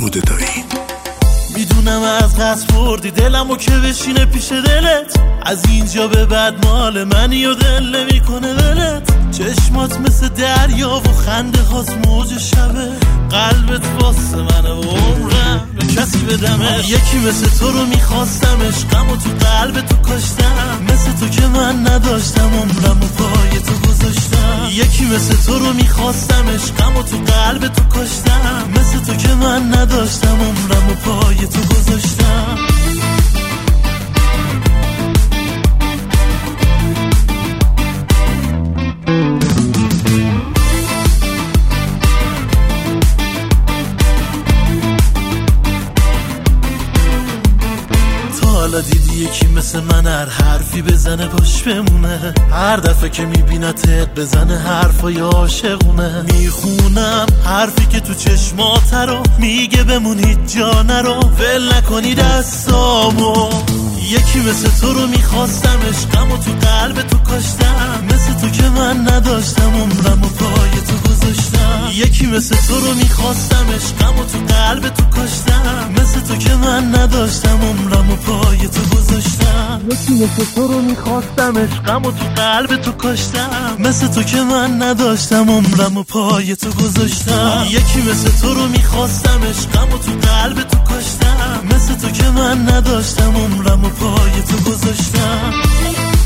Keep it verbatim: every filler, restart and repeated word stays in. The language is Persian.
کودتایی. میدونم از قصد بردی دلمو که بشینه پیش دلت، از اینجا به بعد مال منی و دل نمی کنه دلت. چشمات مثل دریا و خنده هاست موج شبه، قلبت واسه منه و عمرم به کسی بدمش. یکی مثل تو رو میخواستمش، غم و تو قلب تو کاشتم، مثل تو که من نداشتم عمرم و پای تو گذاشتم. یکی مثل تو رو میخواستمش، غم و تو قلب تو کاشتم، مثل تو که من نداشتم عمرم و پای تو گذاشتم. حالا دیدی یکی مثل من هر حرفی بزنه باش بمونه، هر دفعه که میبینتت بزنه حرفای عاشقونه. میخونم حرفی که تو چشمات رو میگه بمون هیچ جا نرو، ول نکنی دستامو. یکی مثل تو رو میخواستمش، غم و تو قلب تو کاشتم، مثل تو که من نداشتم عمرم و پای تو گذاشتم. یکی مثل تو رو میخواستمش، غم و تو قلب تو کاشتم، مثل تو که من نداشتم عمرم و پای تو گذاشتم. یکی مثل تو رو میخواستمش، غم و تو قلب تو کاشتم، مثل تو که من نداشتم عمرم و پای تو گذاشتم. یکی مثل تو رو میخواستمش، غم و تو قلب تو کاشتم، مثل تو که من نداشتم عمرم و پای تو گذاشتم.